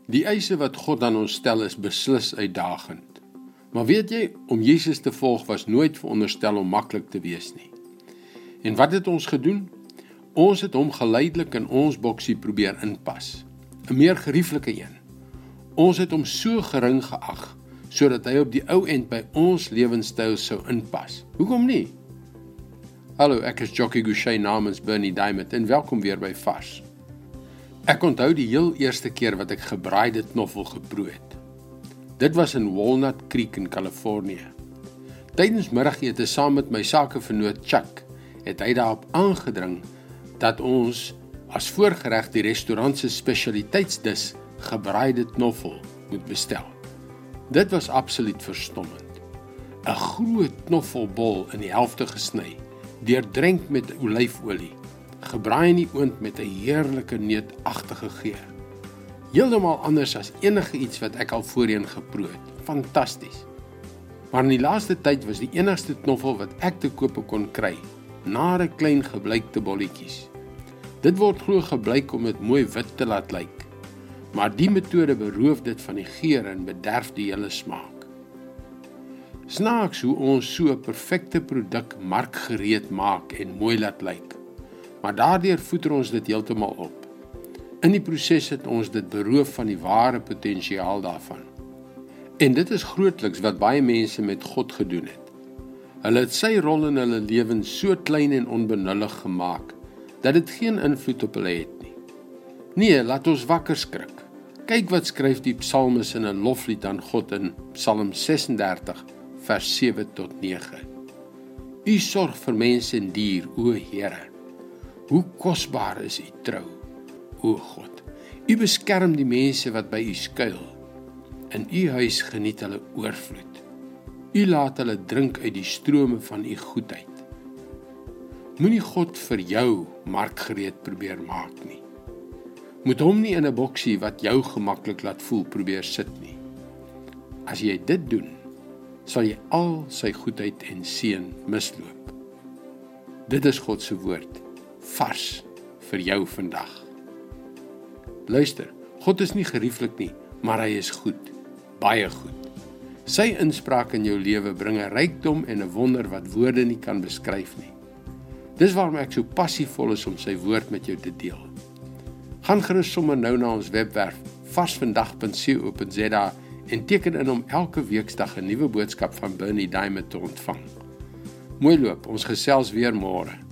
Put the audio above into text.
Die eise wat God aan ons stel is beslis uitdagend. Maar weet jy, om Jesus te volg was nooit veronderstel om maklik te wees nie. En wat het ons gedoen? Ons het hom geleidelik in ons boksie probeer inpas. 'n meer gerieflike een. Ons het hom so gering geag, sodat hy op die ou end by ons lewenstyl sou inpas. Hoekom nie? Hallo, ek is Jockey Gouchee namens Bernie Diamond en welkom weer by Vars. Ek onthou die heel eerste keer wat ek gebraaide knoffel geproe het. Dit was in Walnut Creek in Kalifornië. Tydens middagete saam met my sakevernoot Chuck, het hy daarop aangedring dat ons as voorgereg die restaurant se spesialiteitsdis gebraaide knoffel moet bestel. Dit was absoluut verstommend. 'n groot knoffelbol in die helfte gesny, deurdrenk met olyfolie, gebraai in die oond met 'n heerlike neutagtige geur. Heeltemal anders as enige iets wat ek al voorheen geproe het. Fantasties. Maar in die laaste tyd was die enigste knoffel wat ek te koop kon kry, nare klein gebleikte bolletjies. Dit word glo gebleik om dit mooi wit te laat lyk, maar die metode beroof dit van die geur en bederf die hele smaak. Snaaks hoe ons so 'n perfekte produk markgereed maak en mooi laat lyk, maar daardeur voeder ons dit heeltemal op. In die proses het ons dit beroof van die ware potensiaal daarvan. En dit is grootliks wat baie mense met God gedoen het. Hulle het sy rol in hulle lewens so klein en onbenullig gemaak, dat dit geen invloed op hulle het nie. Nee, laat ons wakker skrik. Kyk wat skryf die psalmis in 'n loflied aan God in Psalm 36, vers 7 tot 9. U sorg vir mens en dier, o Here. Hoe kosbaar is u trou, o God. U beskerm die mense wat by u skuil. In u huis geniet hulle oorvloed. U laat hulle drink uit die strome van u goedheid. Moenie God vir jou markgereed probeer maak nie. Moet hom nie in 'n boksie wat jou gemaklik laat voel probeer sit nie. As jy dit doen, sal jy al sy goedheid en seën misloop. Dit is God se woord, vars vir jou vandag. Luister, God is nie gerieflik nie, maar hy is goed, baie goed. Sy inspraak in jou lewe bring 'n rykdom en 'n wonder wat woorde nie kan beskryf nie. Dis waarom ek so passievol is om sy woord met jou te deel. Gaan gerus sommer nou na ons webwerf varsvandag.co.za en teken in om elke weeksdag 'n nuwe boodskap van Bernie Diamond te ontvang. Mooi loop, ons gesels weer môre.